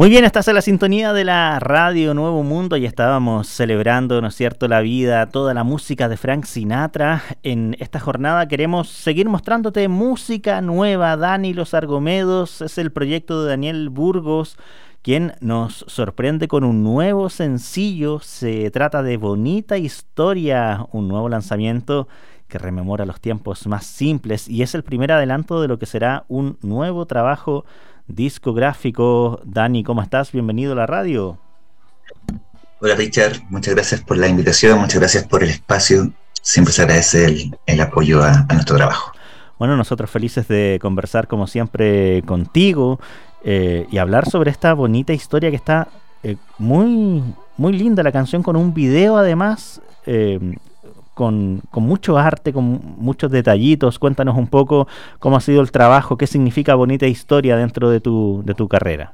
Muy bien, estás en la sintonía de la Radio Nuevo Mundo y estábamos celebrando, ¿no es cierto?, la vida, toda la música de Frank Sinatra. En esta jornada queremos seguir mostrándote música nueva. Dani Los Argomedos es el proyecto de Daniel Burgos, quien nos sorprende con un nuevo sencillo. Se trata de Bonita Historia, un nuevo lanzamiento que rememora los tiempos más simples y es el primer adelanto de lo que será un nuevo trabajo discográfico. Dani, ¿cómo estás? Bienvenido a la radio. Hola Richard, muchas gracias por la invitación, muchas gracias por el espacio. Siempre se agradece el apoyo a nuestro trabajo. Bueno, nosotros felices de conversar como siempre contigo y hablar sobre esta bonita historia que está muy, muy linda la canción, con un video además con mucho arte, con muchos detallitos. Cuéntanos un poco cómo ha sido el trabajo, qué significa Bonita Historia dentro de tu carrera.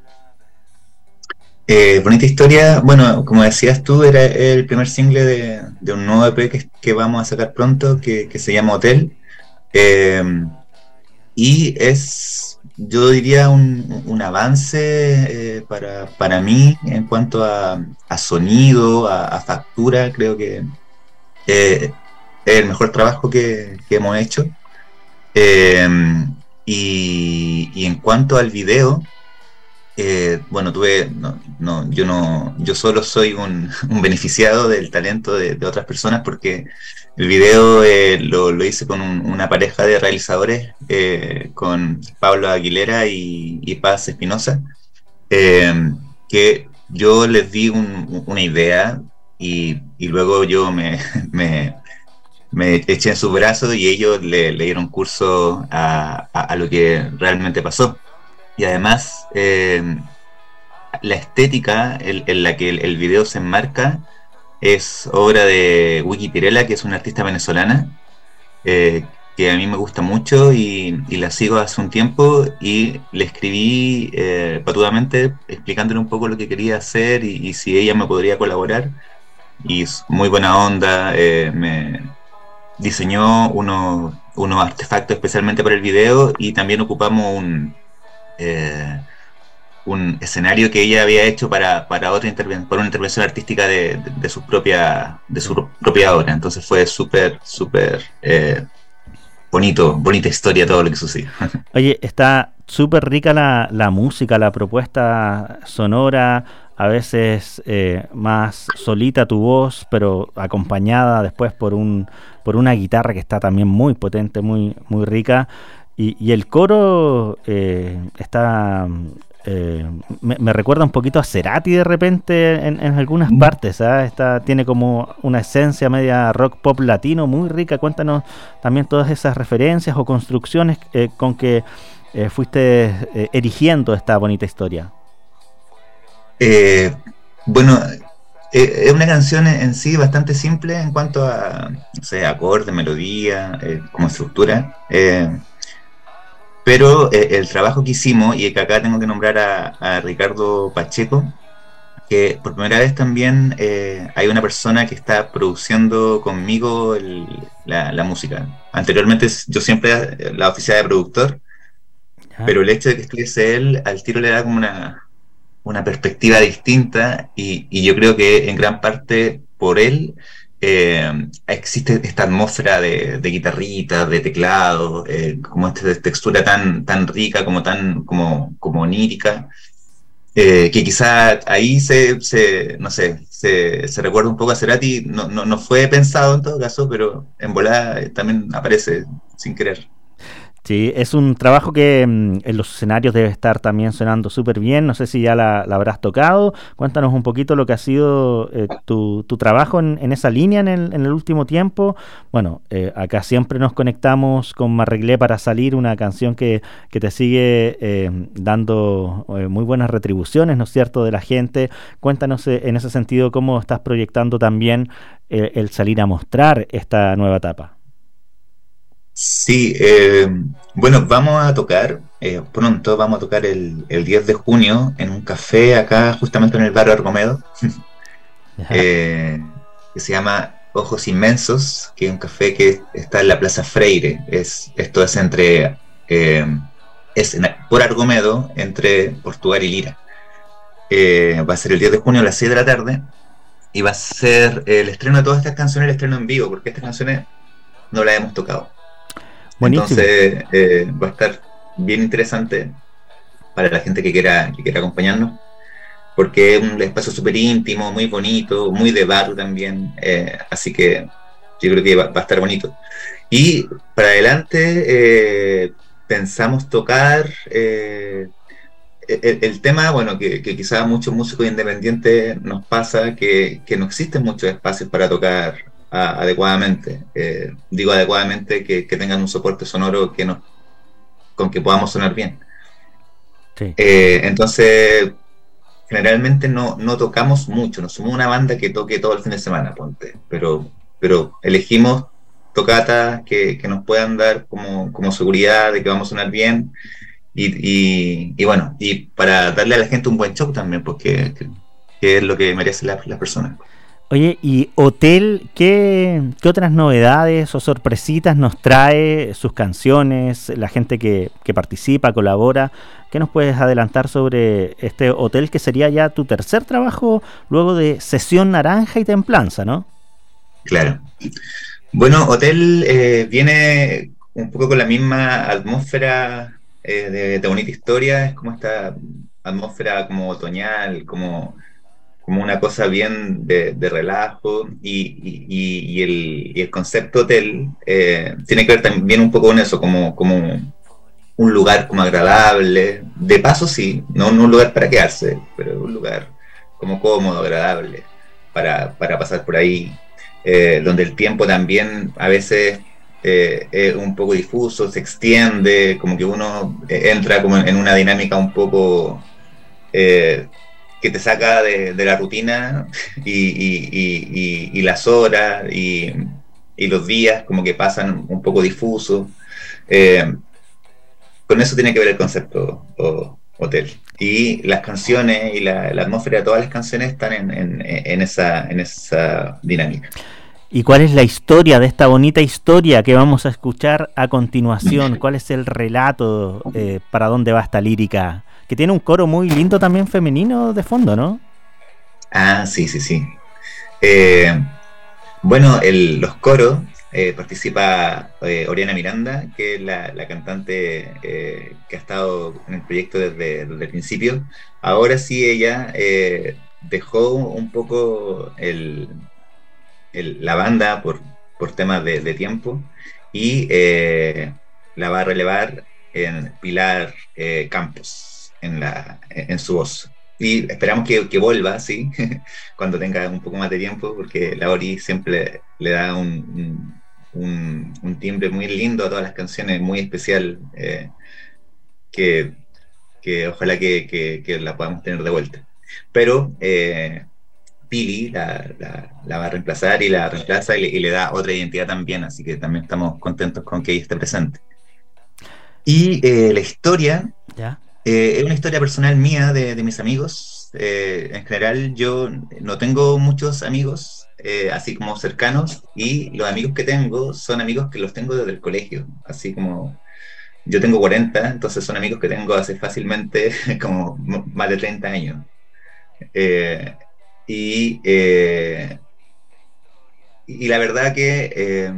Bonita Historia, bueno, como decías tú, era el primer single de un nuevo EP que vamos a sacar pronto, que se llama Hotel, y es, yo diría, un avance para mí en cuanto a sonido, a factura. Creo que es el mejor trabajo que hemos hecho. Y en cuanto al video, bueno, yo solo soy un beneficiado del talento de otras personas, porque el video lo hice con una pareja de realizadores, con Pablo Aguilera y Paz Espinosa, que yo les di una idea y luego yo me eché en sus brazos y ellos le dieron curso a lo que realmente pasó. Y además, la estética en la que el video se enmarca es obra de Wiki Pirela, que es una artista venezolana, que a mí me gusta mucho y la sigo hace un tiempo, y le escribí patudamente explicándole un poco lo que quería hacer y si ella me podría colaborar. Y es muy buena onda, me diseñó unos artefactos especialmente para el video, y también ocupamos un escenario que ella había hecho para una intervención artística de su propia obra. Entonces fue súper bonita historia todo lo que sucedió. Oye, está súper rica la música, la propuesta sonora, a veces más solita tu voz, pero acompañada después por una guitarra que está también muy potente, muy, muy rica. Y el coro está... me recuerda un poquito a Cerati de repente en algunas partes, ¿eh? Tiene como una esencia media rock pop latino muy rica. Cuéntanos también todas esas referencias o construcciones con que fuiste erigiendo esta bonita historia. Bueno, es una canción en sí bastante simple en cuanto a, no sé, acorde, melodía, como estructura. Pero el trabajo que hicimos, y que acá tengo que nombrar a Ricardo Pacheco, que por primera vez también hay una persona que está produciendo conmigo la música. Anteriormente yo siempre la oficina de productor, pero el hecho de que estuviese él al tiro le da como una perspectiva distinta, y yo creo que en gran parte por él existe esta atmósfera de guitarrita, de teclado, como esta textura tan rica, como onírica, que quizá ahí no sé, se recuerda un poco a Cerati. No fue pensado en todo caso, pero en volada también aparece sin querer. Sí, es un trabajo que en los escenarios debe estar también sonando súper bien. No sé si ya la habrás tocado. Cuéntanos un poquito lo que ha sido tu trabajo en esa línea en el último tiempo. Bueno, acá siempre nos conectamos con M'Arreglé para salir, una canción que te sigue dando muy buenas retribuciones, ¿no es cierto?, de la gente. Cuéntanos en ese sentido cómo estás proyectando también el salir a mostrar esta nueva etapa. Sí, bueno, vamos a tocar pronto, vamos a tocar el 10 de junio en un café acá justamente en el barrio Argomedo, que se llama Ojos Inmensos, que es un café que está en la Plaza Freire. Esto es por Argomedo, entre Portugal y Lira. Va a ser el 10 de junio a las 6 de la tarde y va a ser el estreno de todas estas canciones, el estreno en vivo, porque estas canciones no las hemos tocado. Buenísimo. Entonces va a estar bien interesante para la gente que quiera acompañarnos, porque es un espacio súper íntimo, muy bonito, muy de bar también, así que yo creo que va a estar bonito. Y para adelante pensamos tocar el tema, bueno, que quizás a muchos músicos independientes nos pasa que no existen muchos espacios para tocar adecuadamente. Digo adecuadamente que tengan un soporte sonoro con que podamos sonar bien. Sí. Entonces, generalmente no tocamos mucho, no somos una banda que toque todo el fin de semana, ponte, pero elegimos tocatas que nos puedan dar como seguridad de que vamos a sonar bien y bueno, y para darle a la gente un buen show también, porque que es lo que merecen las personas. Oye, y Hotel, ¿qué otras novedades o sorpresitas nos trae sus canciones, la gente que participa, colabora? ¿Qué nos puedes adelantar sobre este Hotel que sería ya tu tercer trabajo luego de Sesión Naranja y Templanza, ¿no? Claro. Bueno, Hotel viene un poco con la misma atmósfera de Bonita Historia, es como esta atmósfera como otoñal, como una cosa bien de relajo y el concepto hotel tiene que ver también un poco con eso, como un lugar como agradable, de paso sí, no un lugar para quedarse, pero un lugar como cómodo, agradable, para pasar por ahí, donde el tiempo también a veces es un poco difuso, se extiende, como que uno entra como en una dinámica un poco eh, que te saca de la rutina y las horas y los días como que pasan un poco difusos. Eh, con eso tiene que ver el concepto hotel. Y las canciones y la atmósfera de todas las canciones están en esa dinámica. ¿Y cuál es la historia de esta bonita historia que vamos a escuchar a continuación? ¿Cuál es el relato? ¿Para dónde va esta lírica? Que tiene un coro muy lindo también femenino de fondo, ¿no? Ah, sí, sí, sí. Eh, bueno, los coros participa Oriana Miranda, que es la cantante que ha estado en el proyecto desde el principio. Ahora sí ella dejó un poco la banda por temas de tiempo y la va a relevar en Pilar Campos en su voz. Y esperamos que vuelva, sí, cuando tenga un poco más de tiempo, porque la Ori siempre le da un timbre muy lindo a todas las canciones, muy especial, que, que ojalá que la podamos tener de vuelta. Pero Pili la va a reemplazar y la reemplaza y le da otra identidad también, así que también estamos contentos con que ella esté presente. Y la historia ¿Ya? es una historia personal mía, de mis amigos. En general yo no tengo muchos amigos así como cercanos y los amigos que tengo son amigos que los tengo desde el colegio, así como yo tengo 40, entonces son amigos que tengo hace fácilmente como más de 30 años. Eh, y, eh, y la verdad que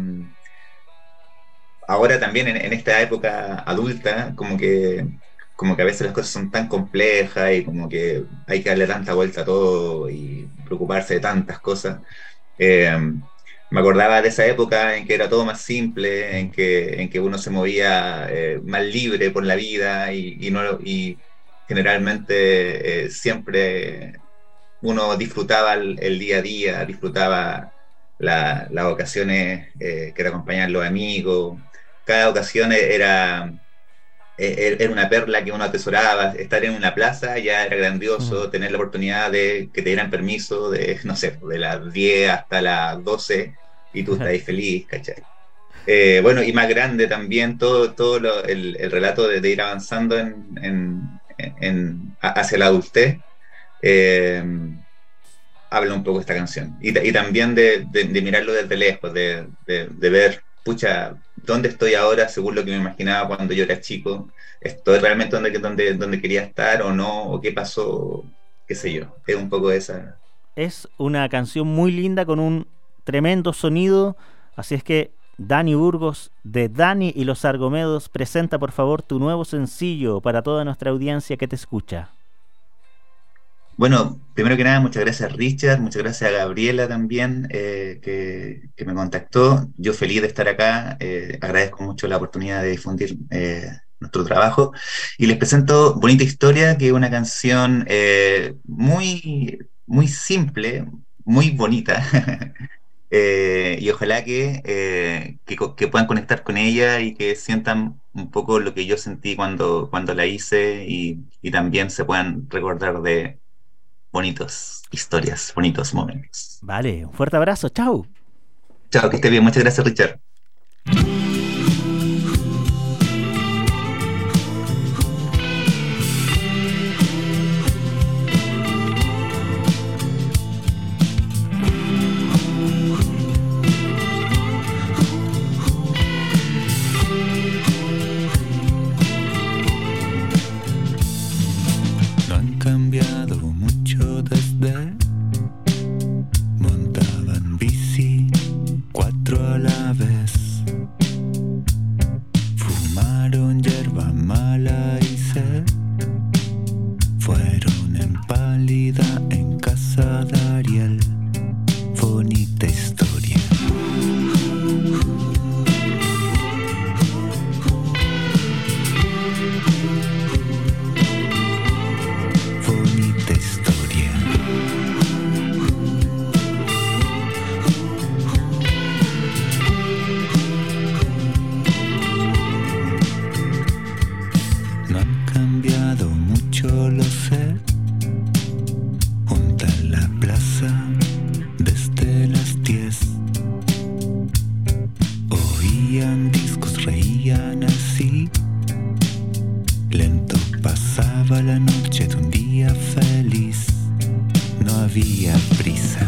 ahora también en esta época adulta, como que a veces las cosas son tan complejas y como que hay que darle tanta vuelta a todo y preocuparse de tantas cosas. Eh, Me acordaba de esa época en que era todo más simple, en que uno se movía más libre por la vida y generalmente siempre uno disfrutaba el día a día, disfrutaba las ocasiones que era acompañar a los amigos. Cada ocasión era una perla que uno atesoraba. Estar en una plaza ya era Mm. grandioso, tener la oportunidad de que te dieran permiso de, no sé, de las 10 hasta las 12 y tú estás ahí feliz, ¿cachai? Bueno, y más grande también todo el relato de ir avanzando hacia la adultez. eh, Habla un poco esta canción. Y también de mirarlo desde lejos, de ver, pucha, ¿dónde estoy ahora según lo que me imaginaba cuando yo era chico? ¿Estoy realmente donde quería estar o no? ¿O qué pasó? qué sé yo, es un poco esa. Es una canción muy linda con un tremendo sonido, así es que Dani Burgos de Dani y los Argomedos presenta por favor tu nuevo sencillo para toda nuestra audiencia que te escucha. Bueno, primero que nada, muchas gracias Richard, muchas gracias a Gabriela también que me contactó. Yo feliz de estar acá, agradezco mucho la oportunidad de difundir nuestro trabajo y les presento Bonita Historia, que es una canción muy simple, muy bonita. Y ojalá que puedan conectar con ella y que sientan un poco lo que yo sentí cuando la hice y también se puedan recordar de bonitas historias, bonitos momentos. Vale, un fuerte abrazo, chao. Chao, que esté bien. Muchas gracias, Richard. No han cambiado mucho desde montaban bici 4 a la vez, fumaron hierba mala y se fueron en pálida en casa de Ariel. Bonita historia. Bonita historia. No han cambiado mucho, lo sé. Junta en la plaza desde las 10. Oían discos, reían así. Lento pasaba la noche de un día feliz. No había prisa.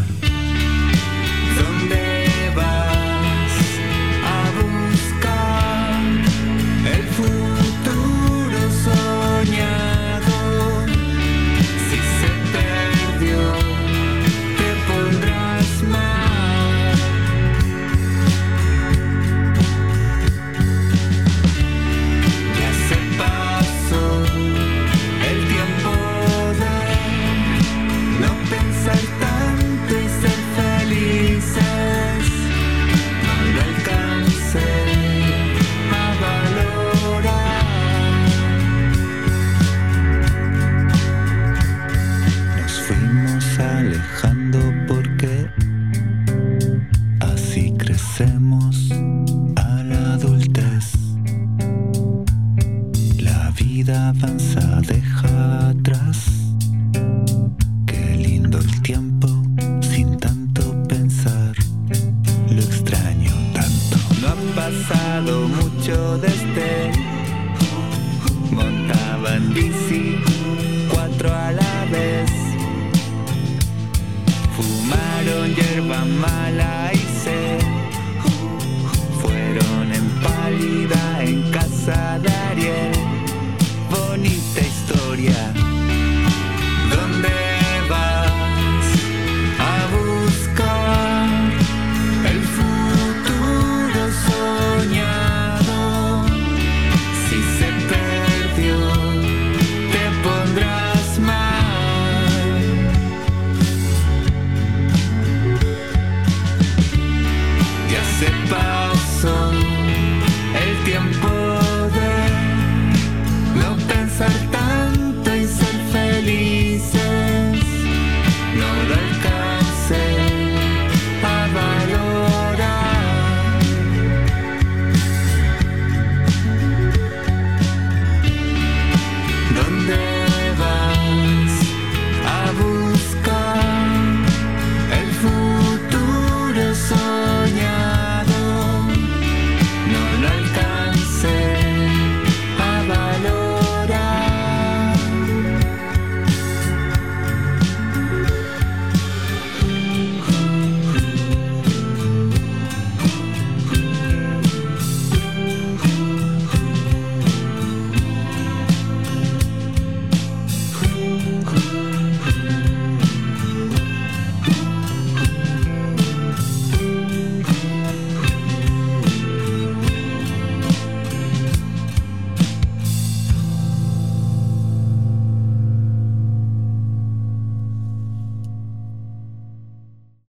¿Dónde vas a buscar el futuro soñado? Si se perdió, te pondrás mal. Ya se pasó el tiempo de no pensar tanto y ser felices. No lo alcancé a valorar. Nos fuimos alejando porque así crecemos a la adultez. La vida avanza, deja atrás. Qué lindo el tiempo sin tanto pensar. Lo extraño tanto. No ha pasado mucho desde montaban bici 4 a la vez. Fumaron hierba mala y se fueron en pálida en casa de